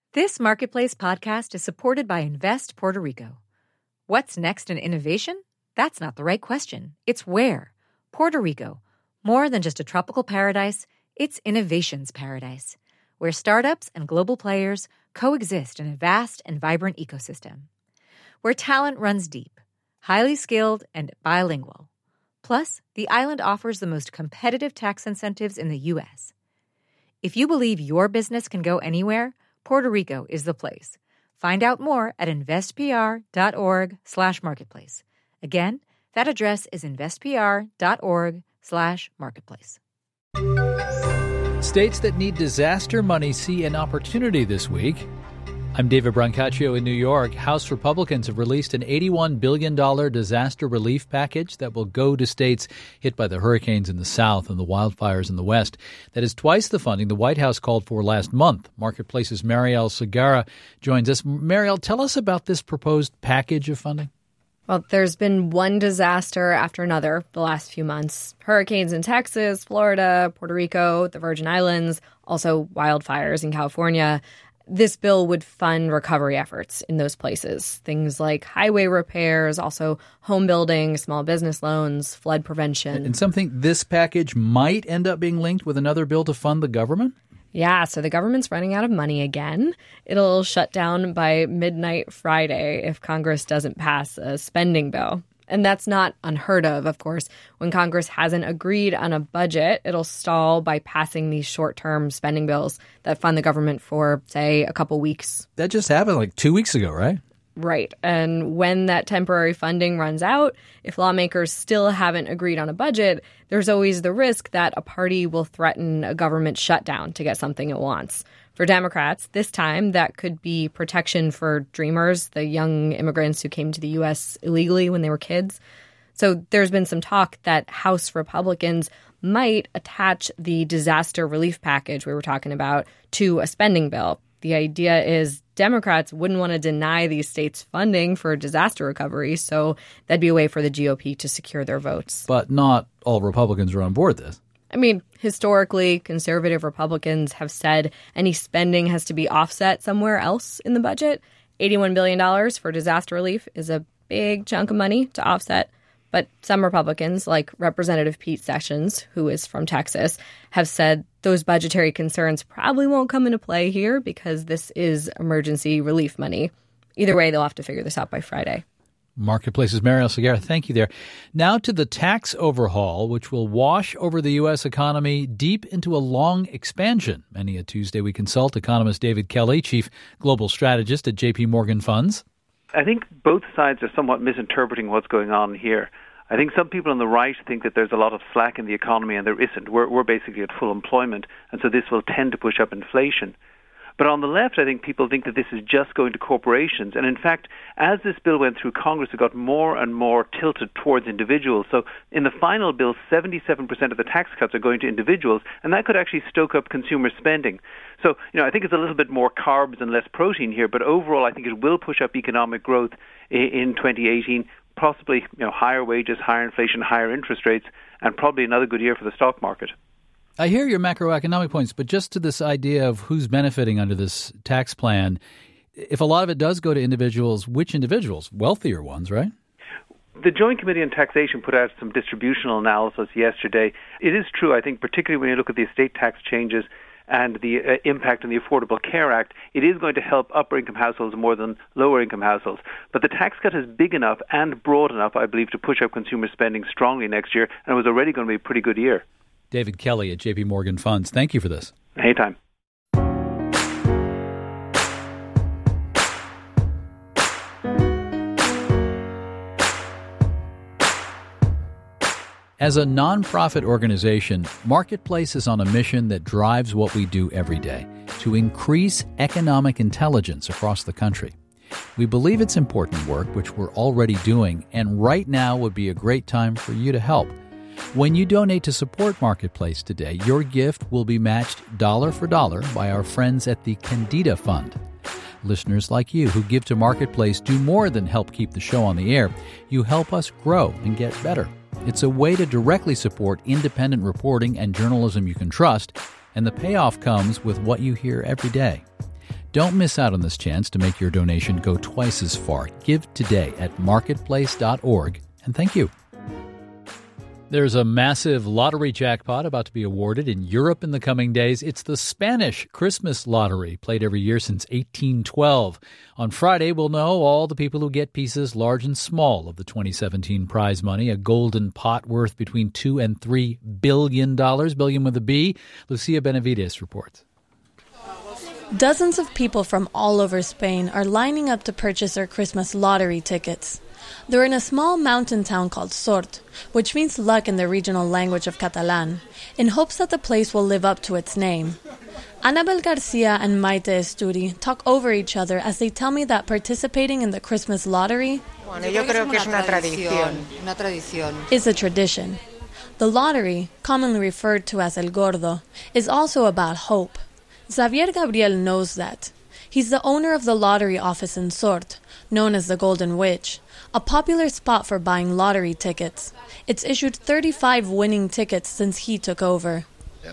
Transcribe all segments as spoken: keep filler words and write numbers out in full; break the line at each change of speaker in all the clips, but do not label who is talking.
This Marketplace podcast is supported by Invest Puerto Rico. What's next in innovation? That's not the right question. It's where. Puerto Rico. More than just a tropical paradise, it's innovation's paradise, where startups and global players coexist in a vast and vibrant ecosystem. Where talent runs deep, highly skilled, and bilingual. Plus, the island offers the most competitive tax incentives in the U S. If you believe your business can go anywhere, Puerto Rico is the place. Find out more at investpr.org slash marketplace. Again, that address is investpr.org slash marketplace.
States that need disaster money see an opportunity this week. I'm David Brancaccio in New York. House Republicans have released an eighty-one billion dollars disaster relief package that will go to states hit by the hurricanes in the south and the wildfires in the west. That is twice the funding the White House called for last month. Marketplace's Marielle Segarra joins us. Marielle, tell us about this proposed package of funding.
Well, there's been one disaster after another the last few months. Hurricanes in Texas, Florida, Puerto Rico, the Virgin Islands, also wildfires in California. This bill would fund recovery efforts in those places, things like highway repairs, also home building, small business loans, flood prevention.
And something this package might end up being linked with another bill to fund the government?
Yeah, so the government's running out of money again. It'll shut down by midnight Friday if Congress doesn't pass a spending bill. And that's not unheard of, of course. When Congress hasn't agreed on a budget, it'll stall by passing these short-term spending bills that fund the government for, say, a couple weeks.
That just happened like two weeks ago, right?
Right. And when that temporary funding runs out, if lawmakers still haven't agreed on a budget, there's always the risk that a party will threaten a government shutdown to get something it wants. For Democrats, this time, that could be protection for Dreamers, the young immigrants who came to the U S illegally when they were kids. So there's been some talk that House Republicans might attach the disaster relief package we were talking about to a spending bill. The idea is Democrats wouldn't want to deny these states funding for disaster recovery, so that'd be a way for the G O P to secure their votes.
But not all Republicans are on board this.
I mean, historically, conservative Republicans have said any spending has to be offset somewhere else in the budget. eighty-one billion dollars for disaster relief is a big chunk of money to offset. But some Republicans, like Representative Pete Sessions, who is from Texas, have said those budgetary concerns probably won't come into play here because this is emergency relief money. Either way, they'll have to figure this out by Friday.
Marketplace's Marielle Segarra, thank you there. Now to the tax overhaul, which will wash over the U S economy deep into a long expansion. Many a Tuesday we consult economist David Kelly, chief global strategist at J P Morgan Funds.
I think both sides are somewhat misinterpreting what's going on here. I think some people on the right think that there's a lot of slack in the economy, and there isn't. We're, we're basically at full employment, and so this will tend to push up inflation. But on the left, I think people think that this is just going to corporations. And in fact, as this bill went through Congress, it got more and more tilted towards individuals. So in the final bill, seventy-seven percent of the tax cuts are going to individuals, and that could actually stoke up consumer spending. So, you know, I think it's a little bit more carbs and less protein here, but overall I think it will push up economic growth in twenty eighteen, possibly, you know, higher wages, higher inflation, higher interest rates, and probably another good year for the stock market.
I hear your macroeconomic points, but just to this idea of who's benefiting under this tax plan, if a lot of it does go to individuals, which individuals? Wealthier ones, right?
The Joint Committee on Taxation put out some distributional analysis yesterday. It is true, I think, particularly when you look at the estate tax changes and the uh, impact on the Affordable Care Act, it is going to help upper-income households more than lower-income households. But the tax cut is big enough and broad enough, I believe, to push up consumer spending strongly next year, and it was already going to be a pretty good year.
David Kelly at J P Morgan Funds. Thank you for this.
Anytime.
As a nonprofit organization, Marketplace is on a mission that drives what we do every day, to increase economic intelligence across the country. We believe it's important work, which we're already doing, and right now would be a great time for you to help. When you donate to support Marketplace today, your gift will be matched dollar for dollar by our friends at the Candida Fund. Listeners like you who give to Marketplace do more than help keep the show on the air. You help us grow and get better. It's a way to directly support independent reporting and journalism you can trust, and the payoff comes with what you hear every day. Don't miss out on this chance to make your donation go twice as far. Give today at marketplace dot org, and thank you. There's a massive lottery jackpot about to be awarded in Europe in the coming days. It's the Spanish Christmas lottery, played every year since eighteen twelve. On Friday, we'll know all the people who get pieces large and small of the twenty seventeen prize money, a golden pot worth between two and three billion dollars, billion with a B. Lucia Benavides reports.
Dozens of people from all over Spain are lining up to purchase their Christmas lottery tickets. They're in a small mountain town called Sort, which means luck in the regional language of Catalan, in hopes that the place will live up to its name. Anabel Garcia and Maite Esturi talk over each other as they tell me that participating in the Christmas lottery is a tradition. The lottery, commonly referred to as El Gordo, is also about hope. Xavier Gabriel knows that. He's the owner of the lottery office in Sort, known as the Golden Witch, a popular spot for buying lottery tickets. It's issued thirty-five winning tickets since he took over.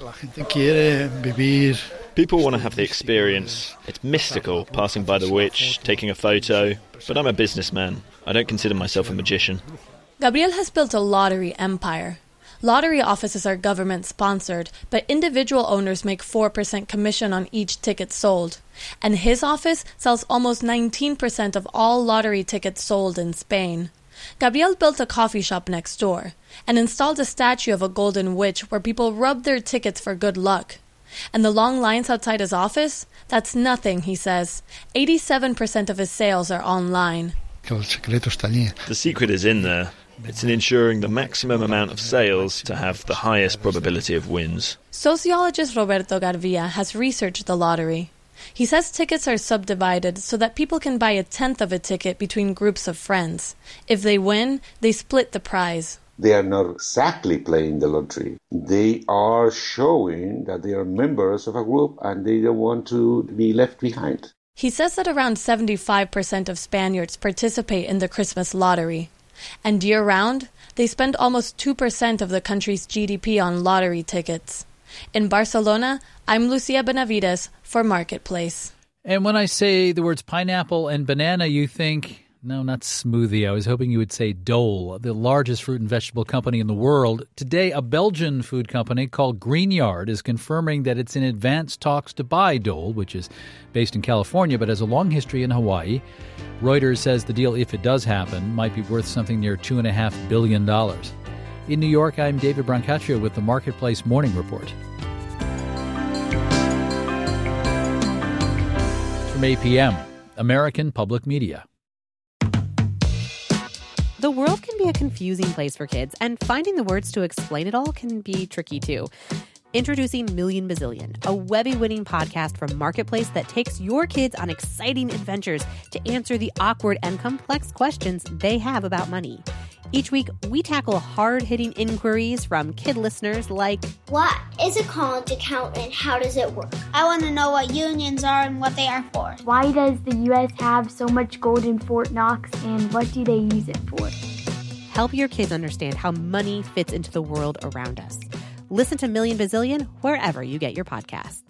People want to have the experience. It's mystical, passing by the witch, taking a photo. But I'm a businessman. I don't consider myself a magician.
Gabriel has built a lottery empire. Lottery offices are government-sponsored, but individual owners make four percent commission on each ticket sold. And his office sells almost nineteen percent of all lottery tickets sold in Spain. Gabriel built a coffee shop next door and installed a statue of a golden witch where people rub their tickets for good luck. And the long lines outside his office? That's nothing, he says. eighty-seven percent of his sales are online.
The secret is in there. It's in ensuring the maximum amount of sales to have the highest probability of wins.
Sociologist Roberto Garvia has researched the lottery. He says tickets are subdivided so that people can buy a tenth of a ticket between groups of friends. If they win, they split the prize.
They are not exactly playing the lottery. They are showing that they are members of a group and they don't want to be left behind.
He says that around seventy-five percent of Spaniards participate in the Christmas lottery. And year-round, they spend almost two percent of the country's G D P on lottery tickets. In Barcelona, I'm Lucia Benavides for Marketplace.
And when I say the words pineapple and banana, you think, no, not smoothie. I was hoping you would say Dole, the largest fruit and vegetable company in the world. Today, a Belgian food company called Greenyard is confirming that it's in advanced talks to buy Dole, which is based in California but has a long history in Hawaii. Reuters says the deal, if it does happen, might be worth something near two point five billion dollars. In New York, I'm David Brancaccio with the Marketplace Morning Report. From A P M, American Public Media.
The world can be a confusing place for kids, and finding the words to explain it all can be tricky too. Introducing Million Bazillion, a Webby-winning podcast from Marketplace that takes your kids on exciting adventures to answer the awkward and complex questions they have about money. Each week, we tackle hard-hitting inquiries from kid listeners like,
what is a college account and how does it work? I want to know what unions are and what they are for.
Why does the U S have so much gold in Fort Knox and what do they use it for?
Help your kids understand how money fits into the world around us. Listen to Million Bazillion wherever you get your podcasts.